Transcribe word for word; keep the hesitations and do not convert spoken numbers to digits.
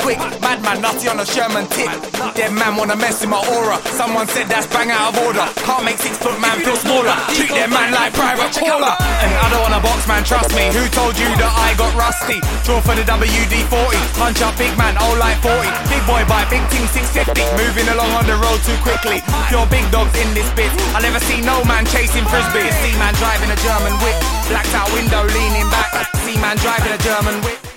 quick. Madman, nutty on a Sherman tip. Dead man wanna mess with my aura. Someone said that's bang out of order. Can't make six foot man feel smaller. Treat their man like private caller. And I don't want a box man, trust me. Who told you that I got rusty? Draw for the W D forty. Punch up big man, old like forty. Big boy bite, big team six fifty. Moving along on the road too quickly. Pure big dogs in this bit. I never see no man chasing frisbee. See man driving a German whip. Blacked out window leaning back. See man driving a German whip.